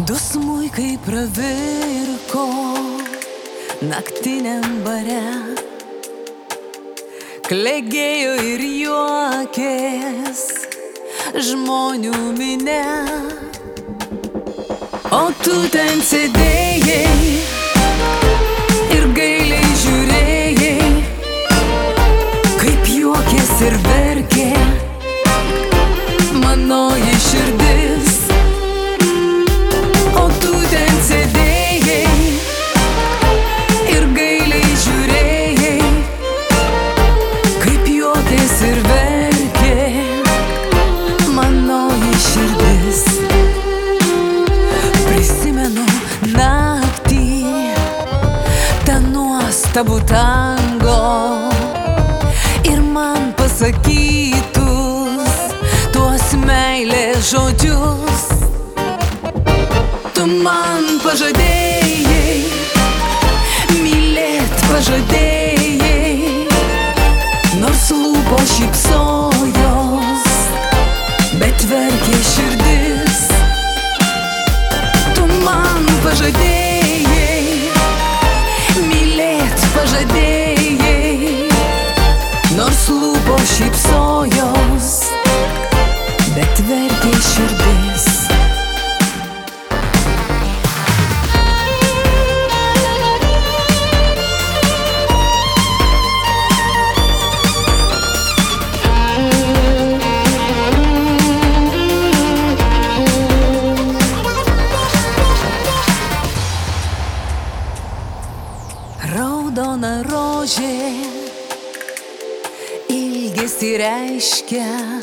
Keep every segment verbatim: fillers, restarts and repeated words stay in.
Du smuikai pravirko naktiniam bare, klegėjo ir juokės žmonių minia, o tu ten sėdėjai ir gailiai žiūrėjai, kaip juokės ir verkė manoji širdis. O tu ten sėdėjai ir gailiai žiūrėjai, kaip juokės ir verkė manoji širdis. Prisimenu naktį, tą nuostabų tango ir man pasakytus tuos meilės žodžius. Tu man pažadėjai, mylėt pažadėjai, nors lūpos šypsojos, bet verkė širdis. Tu man pažadėjai, mylėt pažadėjai, nors lūpos šypsojos, bet verkė širdis. Raudona rožė ilgesį reiškia,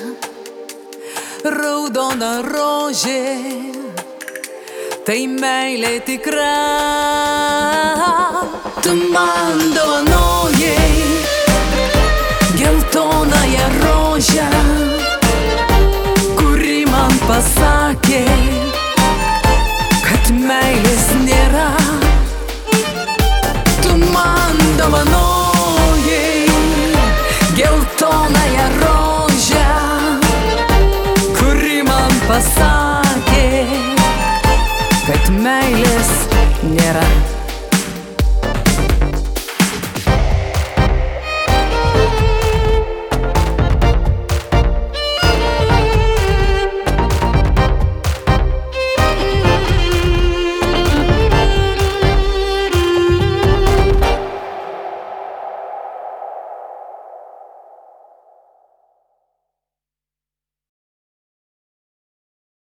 raudona rožė tai meilė tikra. Tu man dovanojai geltonąją rožę, kuri man pasakė, kad meilės nėra. Man dovanojai geltonąją rožę, kuri man pasakė,